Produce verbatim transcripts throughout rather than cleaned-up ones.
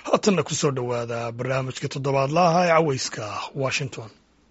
haatanna ku soo dhowaada barnaamijka toddobaadlaha ee cawayska Washington.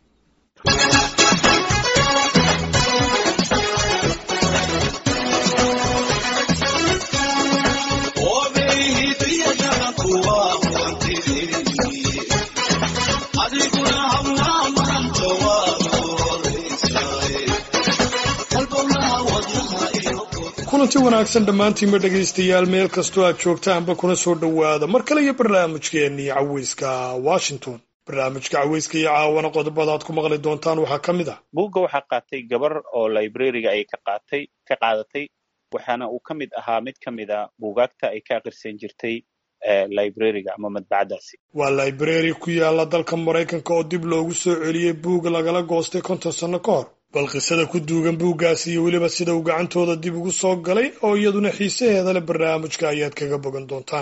kulanti wanaagsan dhammaantiinba dhegaystayaal meel kastoo aad joogtaanba kuna soo dhowaada mar kale iyo barnaamijkeennii cawayska Washington. barnaamijka cawayska iyo caawana qodobada aad ku maqli doontaan waxaa ka mid ah buugga waxaa qaatay gabar oo librariga ay ka qaatay ka qaadatay waxaana uu ka mid ahaa mid ka mid a buugaagta ay ka akhrisan jirtay librariga ama madbacadaasi. waa library ku yaala dalka Mareykanka oo dib loogu soo celiyey buug lagala goostay konton sano ka hor. bal qisada ku duugan buuggaasi iyo weliba sida uu gacantooda dib ugu soo galay oo iyaduna xiisaheeda leh barnaamijka ayaad kaga bogan doontaan.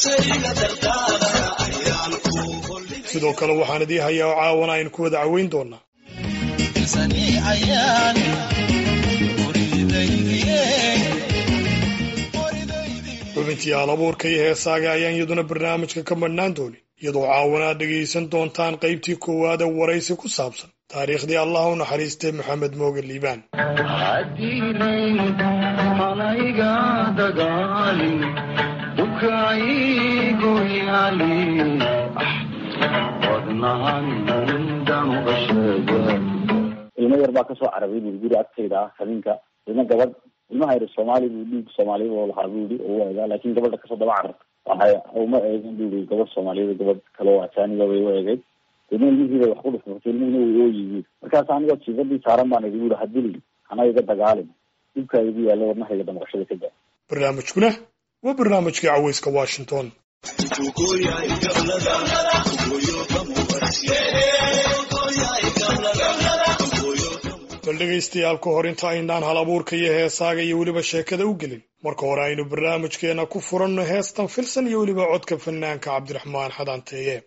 sidoo kale waxaan idii hayaa oo caawana aynu ku wada caweyn doonaa xubintii halabuurka iyo heesaaga ayaan iyaduna barnaamijka ka madhnaan doonin iyadoo caawana aad dhegaysan doontaan qaybtii koowaad ee waraysi ku saabsan taariikhdii allah u naxariistay maxamed mooge liibaan. ilmo yar baa kasoo carabay buu guri agtayda ah habeenka ilmo gabadh ilmaha yar soomaali buu dhiig soomaaliyeed oo lahaa buu yidhi oo eegaa laakiin gabadha kasoo daba cararta waxay uma eegin buu yidhi gabadh soomaaliyeed gabadh kale oo ajaaniba bay u eegay ilmo ilmihiibay wax ku dhufmatay ilmihina way ooyihiin markaas anigoo jiifadii saaran baan igu yidhi hadili hana iga dagaalin dhibkaa igu yaalla wadnahayga damqashada ka daa. barnaamijkuna waa barnaamijka cawayska Washington. bal dhegaystayaal ka hor inta aynaan hal abuurka iyo heesaaga iyo weliba sheekada u gelin marka hore aynu barnaamijkeena ku furanno heestan filsan iyo weliba codka fanaanka cabdiraxmaan xadaanteeye.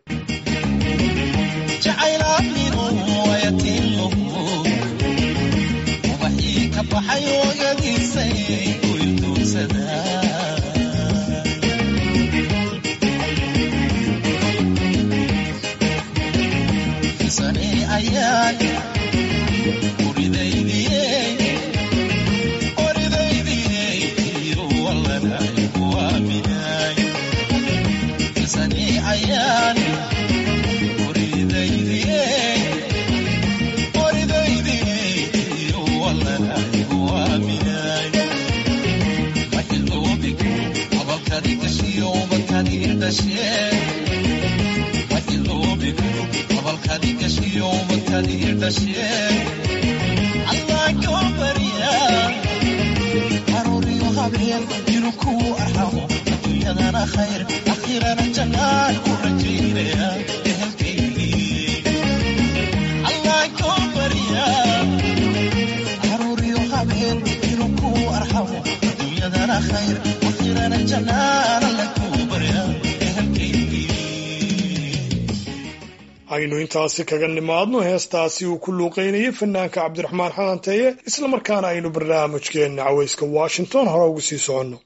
aynu intaasi kaga nimaadno heestaasi uu ku luuqeynayay fanaanka cabdiraxmaan xadaanteeye isla markaana aynu barnaamijkeena cawayska Washington hore ugu sii soconno.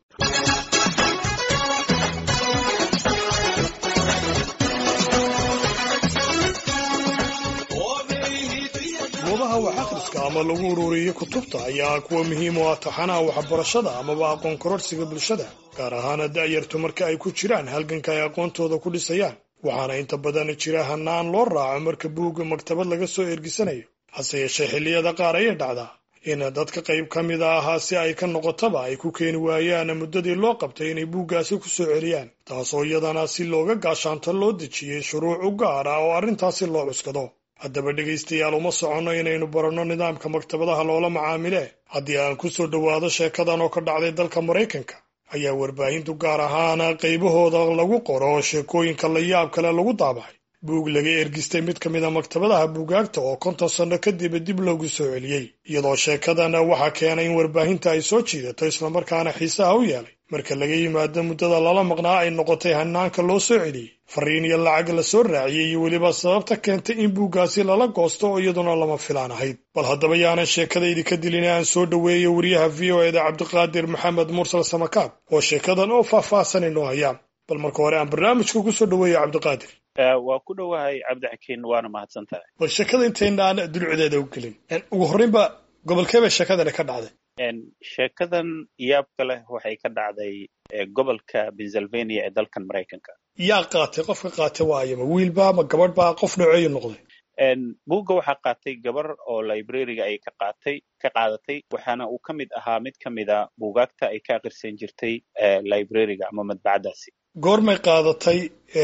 goobaha wax akhriska ama lagu ururiyo kutubta ayaa kuwa muhiim u ah taxanaha waxbarashada amaba aqoon kororsiga bulshada gaar ahaan da'yartu marka ay ku jiraan halganka ay aqoontooda ku dhisayaan. waxaana inta badan jira hanaan loo raaco marka buugga maktabad laga soo ergisanayo hase yeeshee xilliyada qaar ayay dhacdaa in dadka qayb ka mid ahaa si ay ka noqotaba ay ku keeni waayaan muddadii loo qabtay inay buuggaasi ku soo celiyaan taasoo iyadana si looga gaashaanto loo dejiyey shuruuc u gaar ah oo arrintaasi loo cuskado. haddaba dhegaystayaal uma soconno inaynu baranno nidaamka maktabadaha loola macaamile haddii aan ku soo dhowaado sheekadan oo ka dhacday dalka Mareykanka ayaa warbaahintu gaar ahaan qaybahooda lagu qoro sheekooyinka la yaab kale lagu daabacay buug laga ergistay mid ka mid a maktabadaha buugaagta oo konton sano kadib dib loogu soo celiyey iyadoo sheekadan waxaa keenay in warbaahinta ay soo jiidato islamarkaana xiisaha u yeelay marka laga yimaado muddada lala maqnaa ay noqotay hanaanka loo soo celiyey fariin iyo lacag la soo raaciyey iyo weliba sababta keentay in buuggaasi lala goosto oo iyaduna lama filaan ahayd. bal haddaba yaanan sheekadaydi ka dilin aan soo dhoweeyo wariyaha v o e da cabdiqaadir maxamed mursal samakaab oo sheekadan oo faahfaahsan inoo haya. bal marka hore aan barnaamijka ku soo dhaweeyo cabdiqaadir. waa ku dhowahay cabdixakiin waana mahadsan tahay. bal sheekada intaynaan dulucdeeda u gelin ugu horreynba gobolkeeba sheekadani ka dhacday. sheekadan yaabka leh waxay ka dhacday gobolka Pennsylvania ee dalkan Maraykanka. yaa qaatay qofka qaatay waayo ma wiilba ma gabadh baa qof nooceeyo noqday? buugga waxaa qaatay gabar oo librariga ay ka qaatay ka qaadatay waxaana uu ka mid ahaa mid ka mid a buugaagta ay ka akhrisan jirtay librariga ama madbacadaasi. goormay qaadatay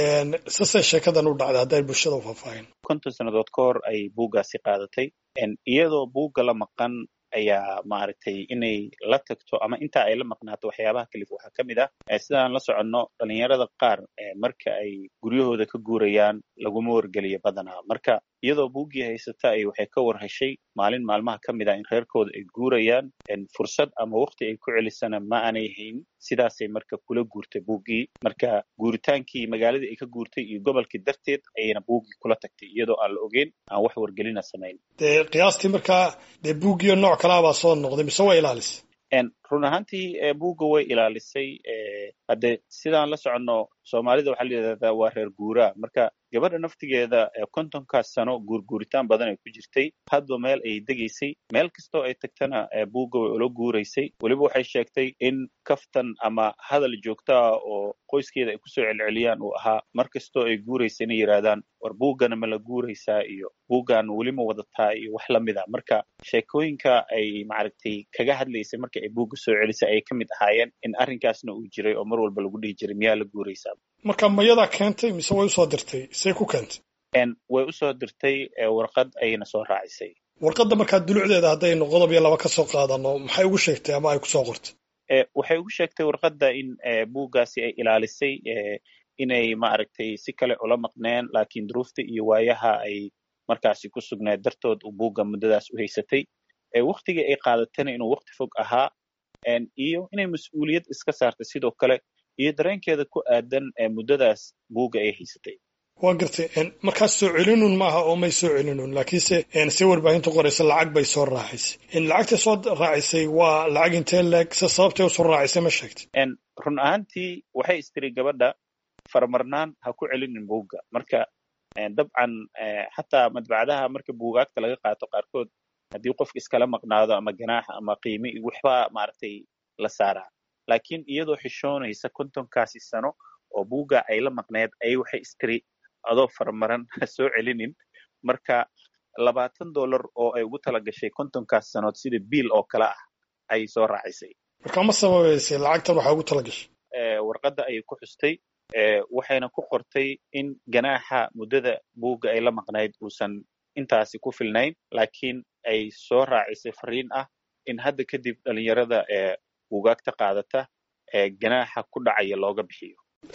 sase sheekadan u dhacday hadday bulshada u faahfaahin? konton sannadood ka hor ay buuggaasi qaadatay iyadoo buugga la maqan ayaa maaragtay inay la tagto ama intaa ay la maqnaato waxyaabaha kalif waxaa ka mid ah sidaan la soconno dhalinyarada qaar marka ay guryahooda ka guurayaan laguma wargeliyo badanaa marka iyadoo buuggii haysata ay waxay ka war heshay maalin maalmaha ka mid ah in reerkooda ay guurayaan fursad ama waqti ay ku celisana ma aanay hayn sidaasay marka kula guurtay buuggii marka guuritaankii magaaladii ay ka guurtay iyo gobolkii darteed ayayna buuggii kula tagtay iyadoo aan la ogeyn aan wax wargelina samayn. dee qiyaastii markaa dee buuggiyo nooc kalaa baa soo noqday mise waa ilaalisay? run ahaantii buugga way ilaalisay hadde sidaan la soconno soomaalida waxaa la yidhahdaa waa reer guuraa marka gabadha naftigeeda kontonkaas sano guurguuritaan badan ay ku jirtay hadba meel ay degaysay meel kastoo ay tagtana buugga way ula guuraysay weliba waxay sheegtay in kaftan ama hadal joogtaa oo qoyskeeda ay kusoo celceliyaan uu ahaa mar kastoo ay guuraysa inay yidhaahdaan war buuggana ma la guuraysaa iyo buuggan weli ma wadataa iyo wax la mid a marka sheekooyinka ay maaragtay kaga hadlaysay marka ay buugga soo celisay ay ka mid ahaayeen in arrinkaasna uu jiray oo mar walba lagu dhihi jiray miyaa la guuraysaa. marka mayadaa keentay mise way usoo dirtay see ku keentay? way usoo dirtay warqad ayayna soo raacisay. warqadda markaa dulucdeeda haddaynu qodob iyo laba ka soo qaadano maxay ugu sheegtay ama ay kusoo qortay? waxay ugu sheegtay warqadda in buuggaasi ay ilaalisay inay maaragtay si kale ula maqneen laakiin duruufta iyo waayaha ay markaasi ku sugnayd dartood uu buugga muddadaas u haysatay waqtigii ay qaadatayna inuu waqti fog ahaa iyo inay mas-uuliyad iska saartay sidoo kale iyo dareenkeeda ku aadan muddadaas buugga ay haysatay. waa gartay markaas soo celinun maaha oo may soo celinun laakiinse se warbaahintu qoraysa lacag bay soo raacisay lacagtay soo raacisay waa lacag intee leeg se sababtay usoo raacisay ma sheegtay? run ahaantii waxay istiri gabadha farmarnaan ha ku celinin buugga marka dabcan xataa madbacadaha marka buugaagta laga qaato qaarkood haddii qofka iskala maqnaado ama ganaaxa ama qiime iyo waxba maaragtay la saaraa laakiin iyadoo xishoonaysa kontonkaasi sano oo buugga ay la maqneed ayay waxay istiri adoo farmaran ha soo celinin marka labaatan dollar oo ay ugu tala gashay kontonkaas sanood sida biil oo kale ah ayay soo raacisay. marka ma sababaysay lacagtan waxaa ugu tala gashay? warqadda ayay ku xustay waxayna ku qortay in ganaaxa muddada buugga ay la maqnayd uusan intaasi ku filnayn laakiin ay soo raacisay fariin ah in hadda kadib dhalinyarada ee buugaagta qaadata ee ganaaxa ku dhacaya looga bixiyo.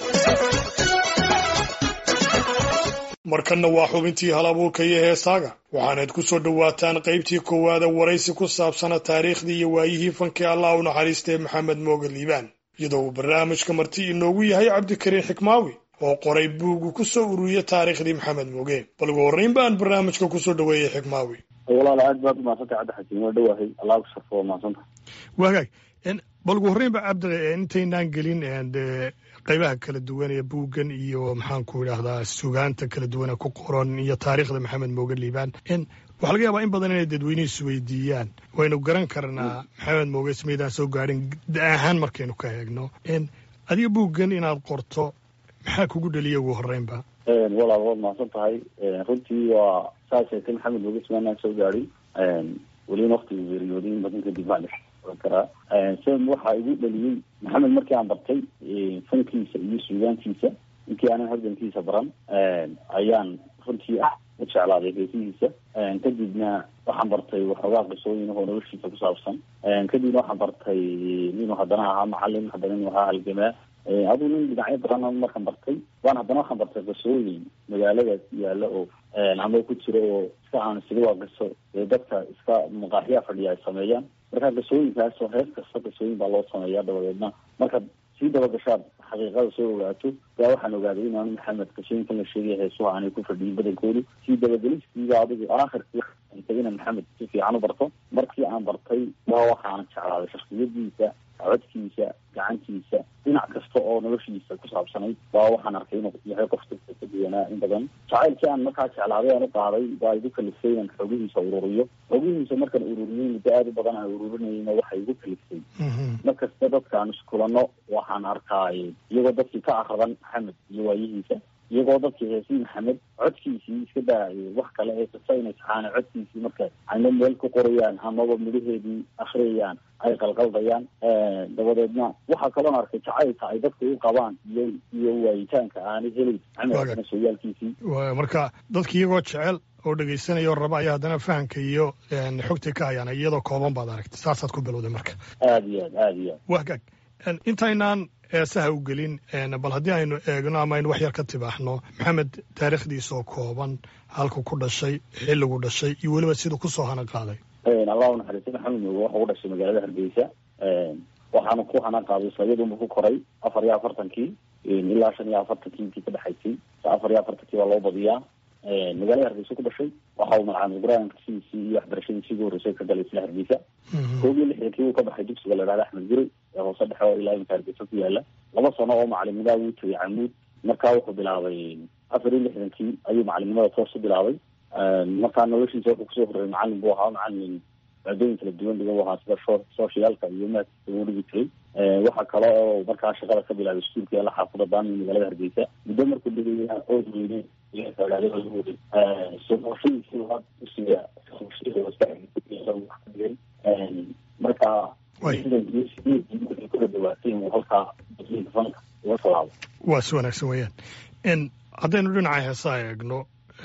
markanna waa xubintii hal abuurka iyo heesaaga waxaanayd ku soo dhowaataan qaybtii koowaada waraysi ku saabsana taariikhdii iyo waayihii fankii allah u naxariistay maxamed mooge liibaan iyadoo uu barnaamijka marti inoogu yahay cabdikariin xikmaawi oo qoray buuggu ku soo ururiya taariikhdii maxamed mooge. bal ugu horreyn baan barnaamijka kusoo dhaweeyey xikmaawi. walaal aad baad umahadsantay cabdixakiin waa dhowahay allah ku sharfo waa mahadsantahay. wagaag bal ugu horreyn ba cabdi intaynaan gelin qaybaha kala duwan ee buuggan iyo maxaan ku idhaahdaa sugaanta kala duwana ku qoran iyo taariikhda maxamed mooge liibaan waxaa laga yaabaa in badan inay dadweynuhu isweydiiyaan waynu garan karnaa maxamed mooge ismaydaan soo gaadhin da ahaan markaynu ka eegno adiga buuggan inaad qorto maxaa kugu dhaliya ugu horreynba? walaal waad mahadsan tahay runtii waa saa sheegtay maxamed mooge ismaydaan soo gaadhin welina waktigu geeriyooday badan kadib baan karaa sida waxaa igu dhaliyey maxamed markii aan bartay fankiisa iyo suugaantiisa inkii aanan halgankiisa baran ayaan runtii ah u jeclaaday heesihiisa kadibna waxaan bartay waxoogaa qisooyin oo noloshiisa ku saabsan kadibna waxaan bartay inuu haddana ahaa macalin haddana inuu ahaa halgamaa aduu nin dhinacyo badan markaan bartay waan haddana waxaan bartay qisooyin magaaladaas yaalla oo ama ku jira oo iska aan sida waa qiso dadka iska maqaaxiyaa fadhiya ay sameeyaan marka qisooyinkaas oo hees kasta qisooyin baa loo sameeyaa dabadeedna markaad sii dabagashaad xaqiiqada soo ogaato yaa waxaan ogaaday inaanu maxamed qisooyinkan la sheegaya heesuha aanay ku fadhiyin badankoodu sii dabagelistiiba adigu aakhirkii ina maxamed si fiican u barto markii aan bartay waa waxaan jeclaaday shaksiyadiisa codkiisa gacantiisa dhinac kasta oo noloshiisa ku saabsanayd waa waxaan arkay inuu yahay qof dadka ka duwanaa in badan jacaylkii aan markaa jeclaaday aan u qaaday waa igu kalifay inaan xogihiisa ururiyo xogihiisa markaan ururiyey muddo aada u badan aan ururinayna waxay igu kalifay markasta dadkaan iskulano waxaan arkaay iyagoo dadkii ka akradan maxamed iyo waayihiisa iyagoo dadkii heesii maxamed codkiisii iska daayay wax kale ee kasta inay taxaana codkiisii marka ayna meel ku qorayaan amaba midhaheedii akhriyayaan ay qalqaldayaan dabadeedna waxaa kaloon arkay jacaylka ay dadku u qabaan iyo iyo waayitaanka aanay helay maxamed sooyaalkiisii marka dadki iyagoo jecel oo dhegaysanaya oo raba ayaa haddana fahamka iyo xogta ka hayaan iyadoo kooban baad aragtay saasaad ku bilowday marka aada iyo aad aada iyo aad wagaag intaynaan eesaha u gelin bal haddii aynu eegno ama aynu wax yar ka tibaaxno maxamed taariikhdiisa oo kooban halku ku dhashay xilligu dhashay iyo weliba siduu kusoo hana qaaday allah u naxariista maxamed mooge waxa u dhashay magaalada hargeysa waxaana ku hana qaaday islayadunba ku koray afar iyo afartankii ilaa shan iyo afartankii intii ka dhexaysay afar iyo afartankii baa loo badiyaa magaalada hargeysa ku dhashay waxa uu macalin qur-aankiisii iyo waxbarashadiisii ugu horreysay ka galay isla hargeysa koob iyo lixdankii uu ka baxay dugsiga la idhahda axmed guri ee hoose dhexe oo ilaa imika hargeysa ku yaala laba sano oo macalimnimaa wuu tegay camuud markaa wuxuu bilaabay afar iyo lixdankii ayuu macalimnimada toos u bilaabay markaa noloshiisa wuxuu kusoo horreeyay macalin buu ahaa macalin maadooyin kala duwan dhiga u ahaa sida socialka iyo maadka uu dhigi jiray waxaa kale oo markaa shaqada ka bilaabay iskuulka yaala xaafada daami magaalada hargeysa muddo markuu dhigaya ood weyne marka kula dhawaatay halkaa fanka uga salaabo waa si wanaagsan weeyaan haddaynu dhinaca heesaa eegno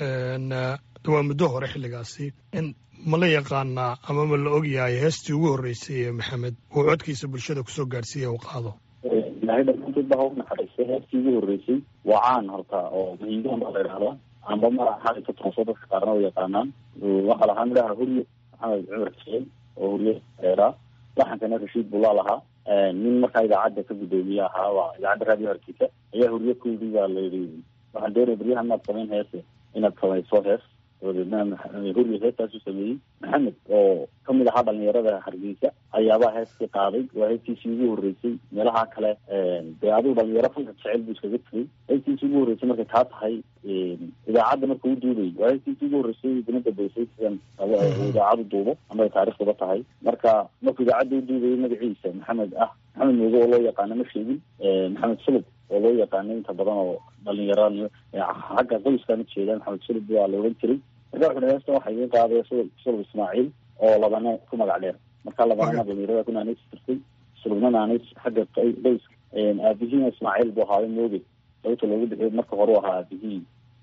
waa muddo hore xilligaasi ma la yaqaanaa ama ma la ogyahay heestii ugu horreysay ee maxamed uu codkiisa bulshada kusoo gaadhsiiya u qaado ilaahay dhammaantood baa u naxariistay heestii ugu horreysay waa caan horta oo mahiigaan baa la idhahdaa amba ma xali ka tooso dadka qaarna u yaqaanaan waxaa lahaa midhaha hurye maxamed cumar xuseen oo hurye dheeraa laxankana rashiid bulaa lahaa nin markaa idaacadda ka guddoomiye ahaa waa idaacadda raadiyo hargeysa ayaa hurye ku yidhi baa layidhi waxaan doonaya beryahan inaad samayn heese inaad samayso hees dabadeedna hurye heestaasuu sameeyey maxamed oo kamid ahaa dhalinyarada hargeysa ayaabaa heeskii qaaday waa heestiisii ugu horreysay meelaha kale dee adigu dhalinyaro fanka jecel buu iskaga tegay heestiisii ugu horreysay markay taa tahay idaacadda marka u duubay waa heestiisii ugu horreysay dina dambeysay sidan idaacadu duubo ama ay taarikhduba tahay marka markuu idaacadda u duubayay magaciisa maxamed ah maxamed mooge oo loo yaqaano ma sheegin maxamed sulub oo loo yaqaano inta badan oo dhalinyaro xagga qoyskaan ujeeda maxamed sulub waa la odhan jiray marka wuxu heesta waxaa idiin qaaday sulub ismaaciil oo labane ku magac dheer marka labanana dhalinyarada ku naanays jirtay sulubna naanays xagga qoyska aabihiina ismaaciil buu ahaaday mooge sababta loogu bixiyo marka hore u ahaa aabihii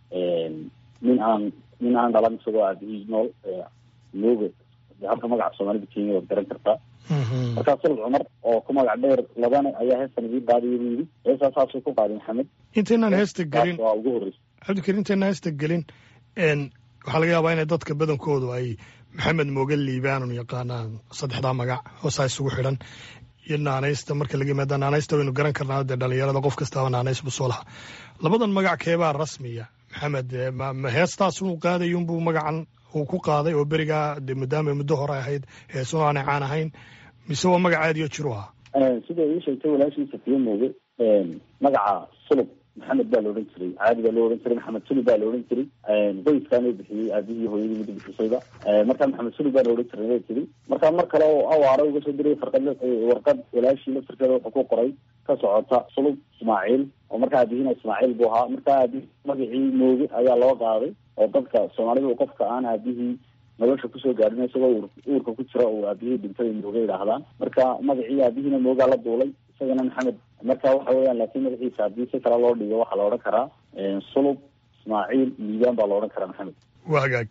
nin aan nin aan dhalan isagoo aabihii nool mooge halka magaca soomaalida kenya waad garan kartaa markaa sulub cumar oo ku magac dheer labane ayaa heestan idiin qaadaya buu yidhi heestaa saasuu ku qaaday maxamed intaynaan heesta gelin waa ugu horreysay cabdikariim intaynaan heesta gelin waxaa laga yaabaa inay dadka badankoodu ay maxamed mooge liibaanun yaqaanaan saddexdaa magac hoosaa isugu xidhan iyo naanaysta marka laga yimaada naanaysta waynu garan karnaa dee dhalinyarada qof kastaaba naanays buu soo lahaa labadan magac keebaa rasmiya maxamed ma heestaas uu qaadayunbuu magacan uu ku qaaday oo berigaa de maadaama muddo hore ahayd heesuna aanay caan ahayn mise waa magac aadiyo jiru ahaa sida ii sheegtay walaashii safiye mooge magaca sulub maxamed baa la odhan jiray caadi baa loo odhan jiray maxamed sulub baa la odhan jiray qoyskaana bixiyey aabihii hooyadii mida bixisayba markaa maxamed sulub baa la odhan jiray la tiri markaa mar kale oo awaara uga soo diray farqad warqad walaashii laftirkeeda wuxuu ku qoray ka socota sulub ismaaciil oo markaa aabihiina ismaaciil buu ahaa markaa aabihii magacii mooge ayaa loo qaaday oo dadka soomaalida qofka aan aabihii nolosha kusoo gaadhin isagoo uurka ku jira oo aabihii dhintay mooge idhaahdaan marka magacii aabihiina moogaa la duulay isagana maxamed marka waxa weeyaan laakiin magaciisa haddii si kale loo dhigo waxaa la odhan karaa sulub ismaaciil liibaan baa la odhan karaa maxamed waa hagaag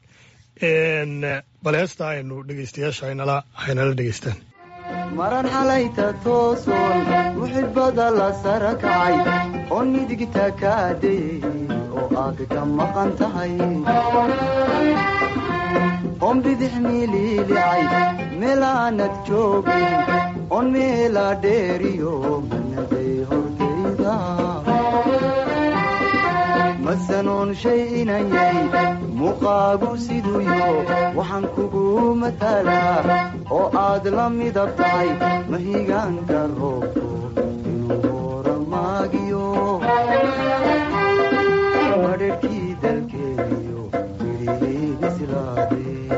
bal heesta aynu dhegeystayaasha aynala haynala dhegeystaan maran xalayta toosoon muxibada la sara kacay oo nidigta kaadayey oo aad ka maqan tahay on bidix miililicay meelaanad joogin on meela dheeriyo manaday hortayda masanuun shay inayay muuqaagu siduuyo waxaan kugu matalaa oo aad la midab tahay mahigaanka roobku inuu hora maagiyo madherhkii dalkeeniyo midhihii bislaadee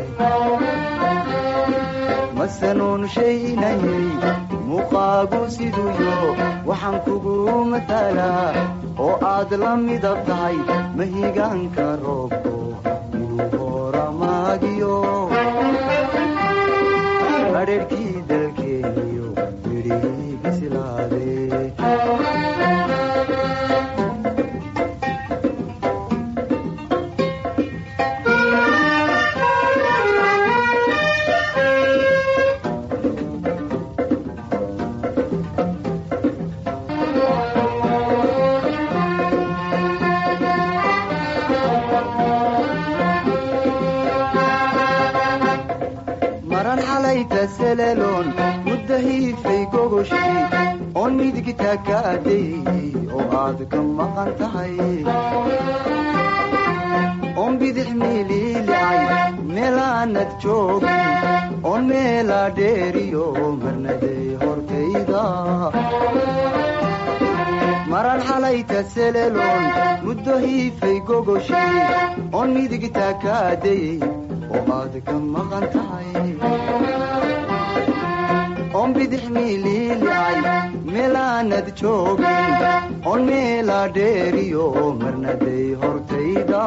masanuun shay inayay muuqaagu siduuyo waxaan kugu matalaa oo aad la midab tahay mahigaanka roobku inuu hora maagiyo madherhkii dalkeeniyo midhihii bislaadee seleloon muddahiidfay gogoshii oon midigta ka adayey oo aad ka maqan tahay oon bidix miiliilicay meelaanad joogin oon meelaa dheeriyo marnaday hortayda maran xalayta seleloon muddahiidfay gogoshii oon midigta ka adayey oo aad ka maqan tahay oon bidix miiliilicay meelaanad joogin oon meelaa dheeriyo marnaday hortayda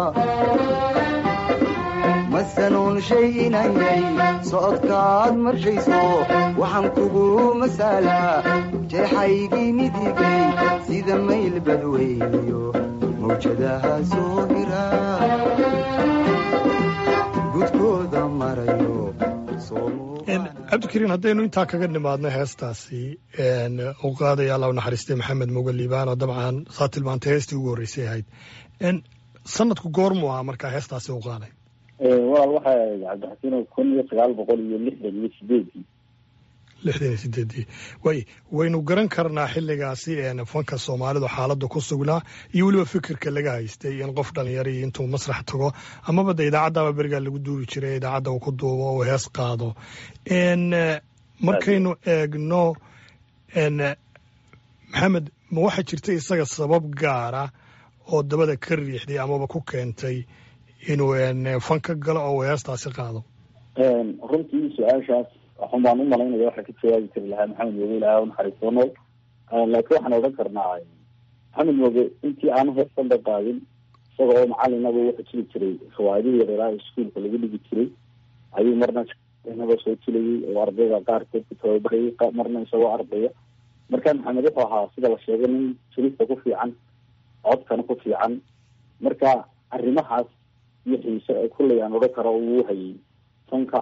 masanuun shay inayay socodkaad marshayso waxaan kugu masalaa jeexaygii midigay sida mayl badweyniyo mawjadaha soo hira gudkooda marayo cabdikariin haddaynu intaa kaga nimaadno heestaasi u qaadaya alla u naxariistay maxamed moga liibaan oo dabcan saa tilmaantay heestii ugu horreysay ahayd sanadku goormuu ahaa markaa heestaasi u qaaday walaal waxay ahayd cabdixasiino kun iyo sagaal boqol iyo lixdan iyo sideedii lixdan iyo sideedii way waynu garan karnaa xilligaasi fanka soomaalidu xaaladda ku sugnaa iyo weliba fikirka laga haystay in qof dhalinyaro iyo intuu masrax tago amaba de idaacaddaaba berigaa lagu duubi jiray idaacadda uu ku duubo uu hees qaado markaynu eegno maxamed ma waxaa jirta isaga sabab gaara oo dabada ka riixday amaba ku keentay inuu fan ka galo oo uu heestaasi qaado runtii su-aashaas waxun baan u malaynaya waxaa ka jawaabi kari lahaa maxamed moge ilaah u naxariisto nool laakiin waxaan odhan karnaa maxamed moge intii aanu heestanda qaadin isaga oo macalinaba wuxuu jiri jiray riwaayadihii yareeraha iskuolka lagu dhigi jiray ayuu marna naba soo jilayay oo ardayda qaarkood ku tababarayay marna isagoo ardaya marka maxamed wuxuu ahaa sida la sheegay nin jirista ku fiican codkana ku fiican marka arrimahaas iyo xiise ee kulley aan odhan karo uu hayay fanka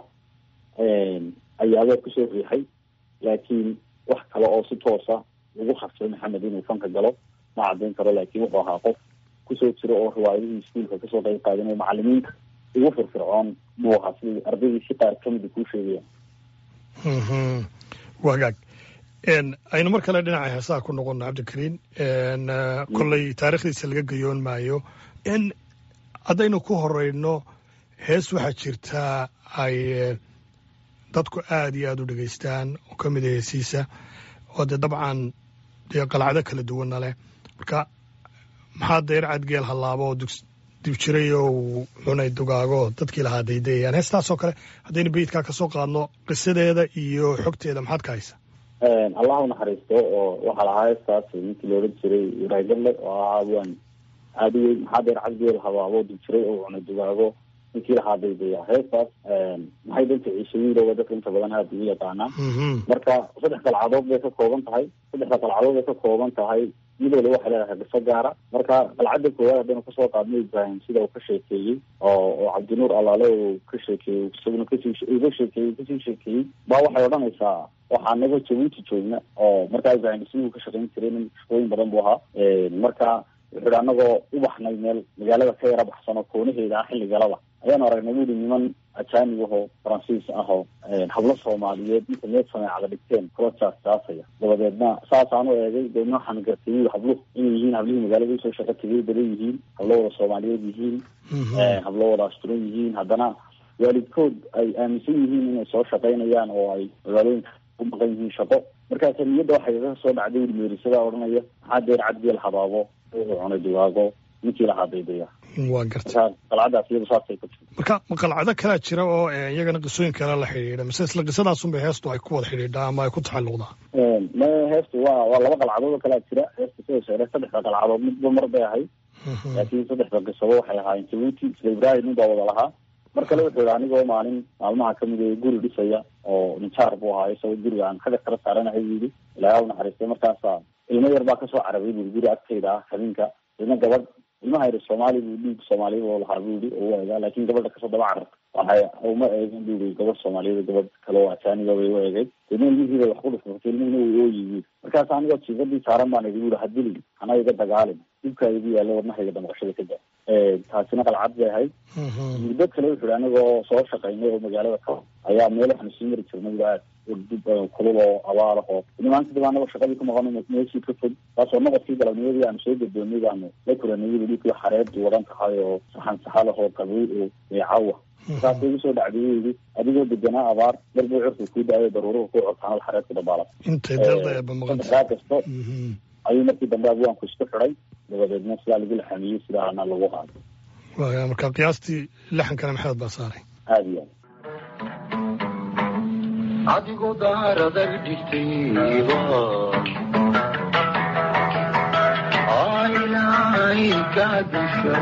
ayaabaa kusoo riixay laakiin wax kale oo si toosa ugu khasbay maxamed inuu fanka galo ma caddayn karo laakiin wuxuu ahaa qof kusoo jiro oo riwaayadihii iskuolka kasoo qayb qaadan oo macalimiinta ugu firfircoon buu ahaa sidii ardaydii si qaar kamida kuu sheegayaan wagaag aynu mar kale dhinaca heesaha ku noqono cabdikariin kolley taarikhdiisa laga gayoon maayo haddaynu ku horeyno hees waxaa jirtaa ay dadku aada iyo aada u dhegaystaan oo ka mid a heesiisa oo dee dabcan dee qalacdo kala duwanna leh marka maxaa dayr cadgeel hallaabo oo dib jiray oo uu cunay dugaago dadkii lahaa daydayayaan heestaasoo kale haddaynu beyidkaa kasoo qaadno qisadeeda iyo xogteeda maxaad ka haysa allah u naxariisto oo waxaa lahaa heestaas ninkii la odhan jiray raagale oo ahaa waan aada u weyn maxaa dayr cadgeel hallaabo dib jiray oo cunay dugaago ninkii lahaa daydaya heestaas maxay danta ciise wiilowa dadka inta badan aada ugu yaqaanaa marka saddex qalcadood bay ka kooban tahay saddexda qalcadood bay ka kooban tahay midooda waxay leedahay qiso gaara marka qalcadda koowaad haddaynu kasoo qaadno ibrahim sida uu ka sheekeeyey oo oo cabdinuur allaale uu ka sheekeeyey isaguna kasii uga sheekeeyey kasii sheekeeyey baa waxay odhanaysaa waxaa anaga jabuuti joogna oo markaa ibrahim siduu ka shaqayn jiray nin shaqooyin badan buu ahaa marka wuxuu hi anagoo u baxnay meel magaalada ka yara baxsan oo koonaheeda ah xilligalaba ayaan aragnay buuri niman ajaanib ahoo faransiis ahoo hablo soomaaliyeed inta meel sameecada dhigteen kula jaastaasaya dabadeedna saasaan u eegay deedna waxaan gartay buuri habluhu inay yihiin hablihii magaalada usoo shaqo tegay badan yihiin hablo wada soomaaliyeed yihiin hablo wada asturan yihiin haddana waalidkood ay aaminsan yihiin inay soo shaqaynayaan oo ay magaalooyinka u maqan yihiin shaqo markaasa niyadda waxay kaga soo dhacday wuri meerisadaa odhanaya maxaa deer cadgeel habaabo wuxuu cunay dugaago ninkii lahaa daydaya waa gartay qalcadaas iyadu saasay ku jirta marka ma qalcado kalaa jira oo iyagana qisooyin kale la xidhiidha mise isla qisadaasunbay heestu ay ku wada xidhiidhaa ama ay ku taxalluqdaa ma heestu waa waa laba qalcadood oo kalaa jira heesta sida sheegay saddexda qalcadood midba mar bay ahayd laakiin saddexda qisado waxay ahaayeen jabuuti isla ibraahim nin baa wada lahaa mar kale wuxuu yihi anigoo maalin maalmaha kamid ee guri dhisaya oo ninjaar buu ahaa isagoo guriga aan kaga kala saaranahay yidhi ilaahay u naxariistay markaasa ilmo yar baa kasoo carabay bui guri agtayda ah habeenka ina gabadh ilmaha yar soomaali buu dhiig soomaaliyad oo lahaa buu yihi oo u eegaa laakiin gabadha kasoo daba cararta waxay uma eegin buu yihi gabadh soomaaliyad gabadh kale oo ajaaniba bay u eegay deedna ilmihiibay wax ku dhufurtay ilmihina way ooyi bui markaas anigoo jiifadii saaran baan idi bui hadilin hana iga dagaalin dhibkaa igu yaalla wadnahayga damaqashada ka da taasina qalcad bay ahayd muddo kale wuxu hi anigoo soo shaqaynay oo magaalada ka ayaa meel waxaanu sii mari jirnay aad kulul oo abaal ahoo maanta dib anagoo shaqadii ku maqano meeshii ka fog taasoo noqodkii galabnimadii aanu soo gadoonay baanu la kulanay yiri dhulkii xareedii wadan tahay oo saxan saxal ahoo qabow oo cawa saasay igu soo dhacday yidhi adigoo deganaa abaar darbuu curku kuu daayo daruuruhu ku cortaanal xareed ku dabaala intay darda eeba maqanta raa kasto ayuu markii dambe abwaanku isku xidhay dabadeedna sidaa lagu laxamiyey sidaana lagu qaaday waya marka qiyaastii laxankana maxamed baa saaray aada iyo aad adigoo daaradag dhigtayba ilaahay ka disha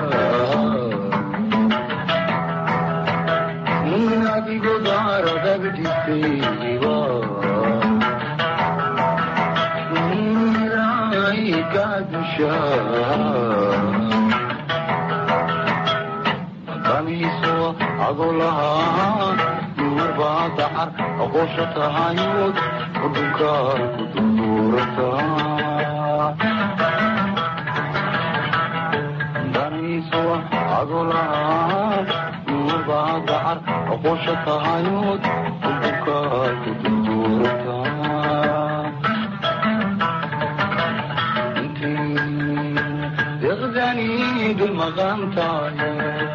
adigoo daaradag dhigtayba ilaahay ka disha damiiso adoo lahaa duurbaa dacar aqoosha tahayood udunkaa ku durduurataa damiiso adoo lahaa duurbaa dacar aqoosha tahayood udunkaa ku durduurataa intii deqdanii bilmaqaantaaye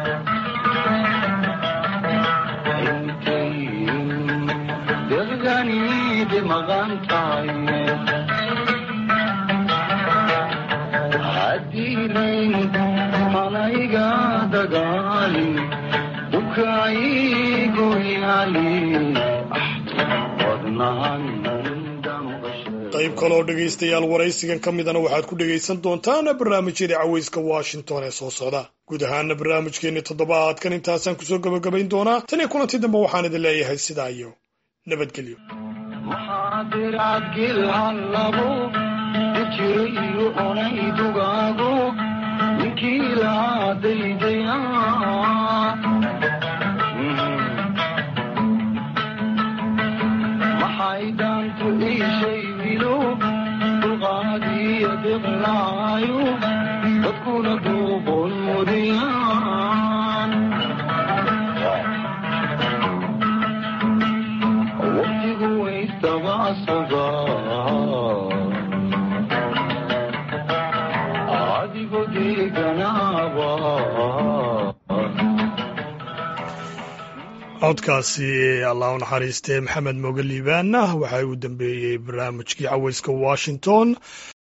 maqantaye haddiilin malayga dagaalin ukaigu yaali wadnahan qayb kaloo dhegaystayaal waraysigan ka midana waxaad ku dhegaysan doontaan barnaamijyada cawayska washington ee soo socda guud ahaana barnaamijkeenni toddobaadkan intaasaan kusoo gabagabayn doonaa tan iyo kulantii dambe waxaan idin leeyahay sidaa iyo nabadgelyo maxaadircadgilhallabo dijirayo onay dugaago ninkii laa daydaya maxay daantu iishay dilo dulqaadiyo diqlaayo dadkuna duuqon mudiyaan waqtigu waystabaasaga adigo deeganaaba codkaasi allah u naxariistee maxamed moge liibaan waxa uu dambeeyey barnaamijkii cawayska washington